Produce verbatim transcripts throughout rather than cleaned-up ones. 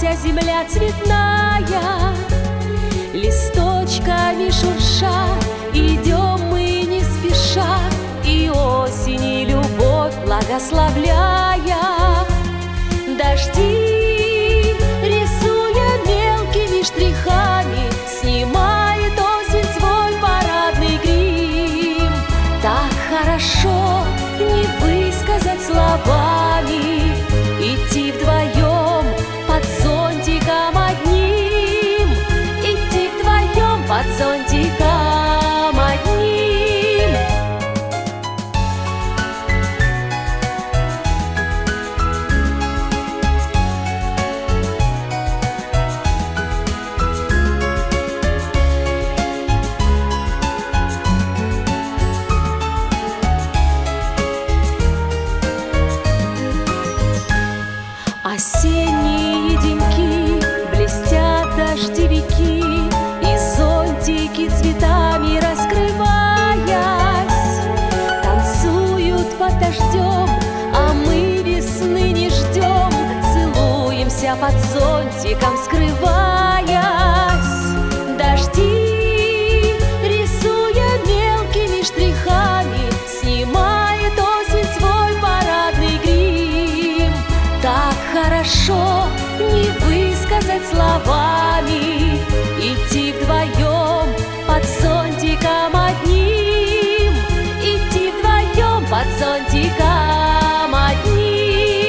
вся земля цветная, листочками шурша, идем мы не спеша, и осени любовь благословляя. Дожди, рисуя мелкими штрихами, снимает осень свой парадный грим. Так хорошо не высказать словами, идти вдвоем под зонтиком одним, идти вдвоем под зонтиком одним. Осенние деньки, блестят дождевики, и зонтики цветами раскрываясь, танцуют под дождем, а мы весны не ждем, целуемся под зонтиком, скрываясь. Дожди, рисуя мелкими штрихами, снимает осень свой парадный грим. Так хорошо не высказать словами, идти вдвоем под зонтиком одним, идти вдвоем под зонтиком одним.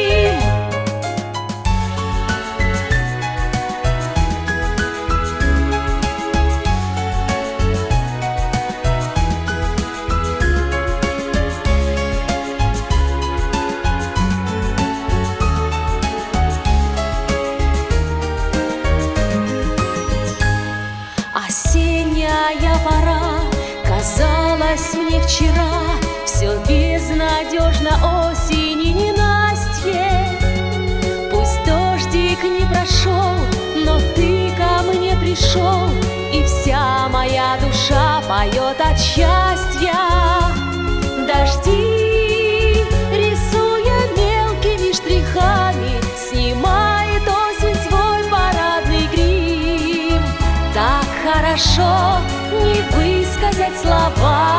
Осенняя пора казалась мне вчера, все безнадежно осени ненастье. Пусть дождик не прошел, но ты ко мне пришел, и вся моя душа поет от счастья. Дожди, рисуя мелкими штрихами, снимает осень свой парадный грим. Так хорошо не высказать слова.